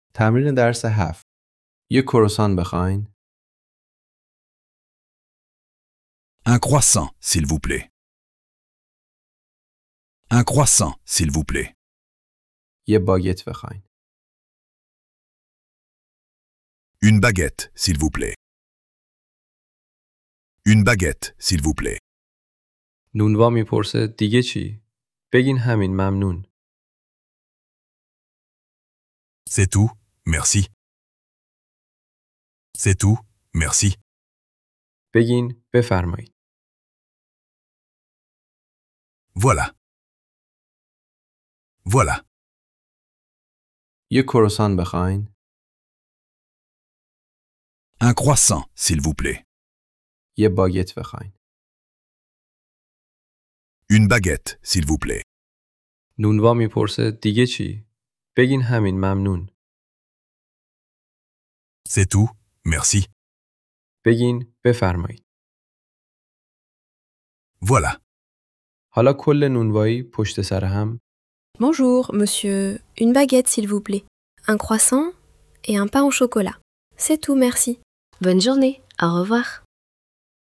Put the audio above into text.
تمرین درس 7. یک کروسان بخواین. Un croissant, s'il vous plaît. Un croissant, s'il vous plaît. یه باگت بخواین. Une baguette, s'il vous plaît. Une baguette, s'il vous plaît. نونوا میپرسه دیگه چی؟ بگین همین ممنون. C'est tout, merci. C'est tout, merci. بگین بفرمایید. Voilà. Voilà. یک کروسان بخواین. Un croissant, s'il vous plaît. یه باگت بخواین. Une baguette, s'il vous plaît. نونوا میپرسه دیگه چی؟ بگین همین ممنون. C'est tout, merci. بگین بفرمایید. Voilà. حالا کل نونوایی پشت سر هم. Bonjour, monsieur. Une baguette, s'il vous plaît. Un croissant et un pain au chocolat. C'est tout, merci. Bonne journée. Au revoir.